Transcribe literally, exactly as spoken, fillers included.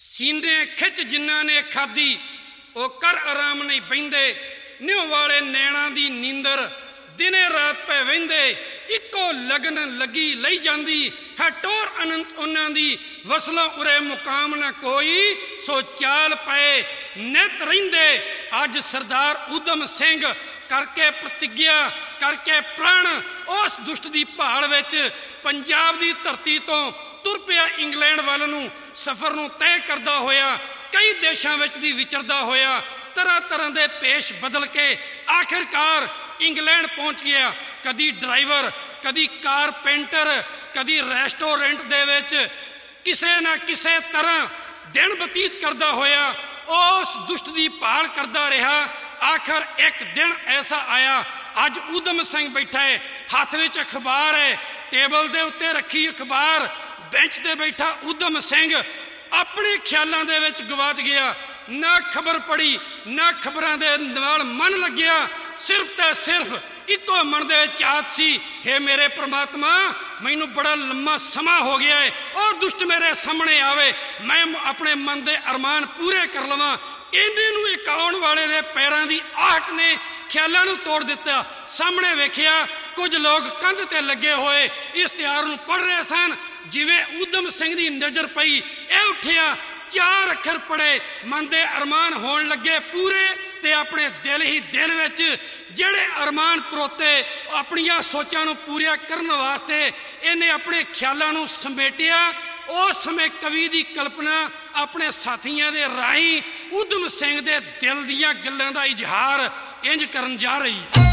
सीने खिच जिन्हां ने खाधी वो कर आराम नहीं बहिंदे। न्यों वाले नैणा दी नींदर दिने रात पे वहिंदे। इको लगन लगी लई जांदी है टोर अनंत उन्हां दी। वसलों उरे मुकाम ना कोई सो चाल पाए नित रहिंदे। अज सरदार उधम सिंह करके प्रतिज्ञा करके प्रण उस दुष्ट दी भाल विच पंजाब दी धरती तो तुर पिया इंग्लैंड वाल नूं सफर नूं तय करदा होया कई देशां विच दी विचरदा होया तरह तरह के पेश बदल के आखिरकार इंग्लैंड पहुंच गया। कदी ड्राइवर कदी कारपेंटर कदी रेस्टोरेंट दे विच किसे ना किसे तरह दिन बतीत करदा होया उस दुष्ट दी भाल करदा रहा। आखिर एक दिन ऐसा आया अज उधम सिंह बैठा है हाथ विच अखबार है टेबल दे उत्ते रखी अखबार बेंच ते बैठा उधम सिंह अपने ख्यालों दे विच गवाच गया। ना खबर पढ़ी ना खबरां दे नाल मन लग्या सिर्फ ते सिर्फ इको मन दे चाहत सी हे मेरे परमात्मा मैनू बड़ा लम्मा समा हो गया है और दुष्ट मेरे सामने आवे मैं अपने मन दे अरमान पूरे कर लवां। इन्हें नूं इक आउण वाले दे पैरां दी आहट ने ख्यालों नूं तोड़ दिता। सामने वेखिया कुछ लोग कंध ते लगे हुए इश्तिहार नूं पढ़ रहे सन। जिवें उधम सिंह दी नज़र पई ए उठिया चार अखर पढ़े मन दे अरमान होण लगे पूरे ते अपने दिल ही दिल विच जिहड़े अरमान परोते अपनियां सोचां नूं पूरियां करन वास्ते इन्हें अपने ख्यालां नूं समेटिया। उस समय कवि की कल्पना अपने साथियों के राही उधम सिंह के दिल दियां गल्लां दा इजहार इंज करन जा रही है।